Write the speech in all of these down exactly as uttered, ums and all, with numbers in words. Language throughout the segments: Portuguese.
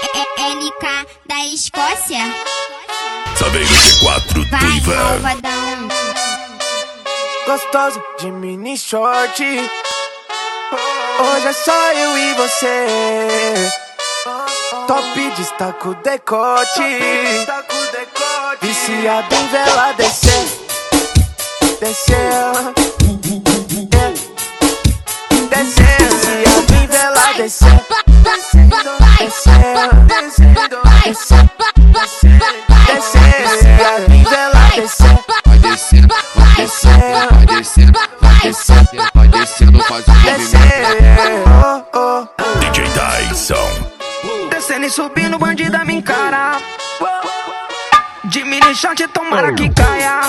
L K da Escócia. Sabe G quatro do Vai, Ivan. malvadão. Gostoso de mini short. Hoje é só eu e você. Top destaca o decote. Viciado em vela descer. Descer. Descer. Viciado em vela descer. Descer. Descer. Descer. Viciado em vela descer. Vai descendo, vai descendo, vai descendo, vai descendo, vai descendo, faz o movimento. D J Tyson. Descendo e subindo, bandida me encara. De mini short, tomara que caia.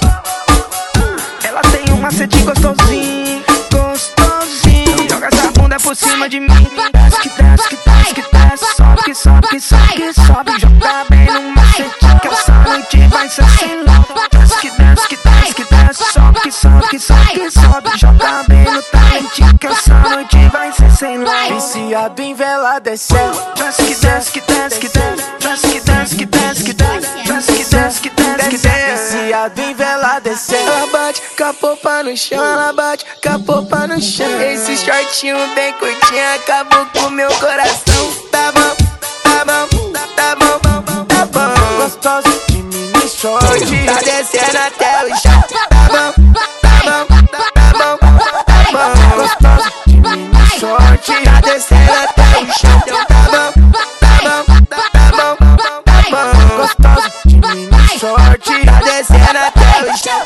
Ela tem um macete gostosinho, gostosinho. Joga essa bunda por cima de mim. Desce que desce, que desce, que desce. Sobe que sobe, que sobe, que sobe. Joga bem no macete que essa noite vai ser sem louco. Desce que desce, que desce, que desce. Sobe que sobe, que sobe, que sobe. Joga bem no talento que essa noite vai ser sem louco. Viciado em vela descer. Desce que desce, que desce, que desce. Desce que desce, que desce, que desce. Desce que desce, que desce, que desce. Viciado em vela descer. Ela bate com a popa no chão, ela bate com a popa no chão. Esse shortinho bem curtinho acabou com meu coração. Tá bom, tá bom, tá bom, tá bom. Gostoso de mini short, tá descendo até o chão. Tá bom, tá bom, tá bom, tá bom. Gostoso de mini short, tá descendo até o chão. Tá bom, tá bom, tá bom, tá bom. Gostoso de mini short, tá descendo até o chão.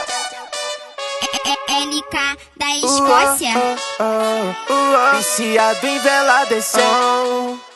L K da Escócia. Viciado em vela descer.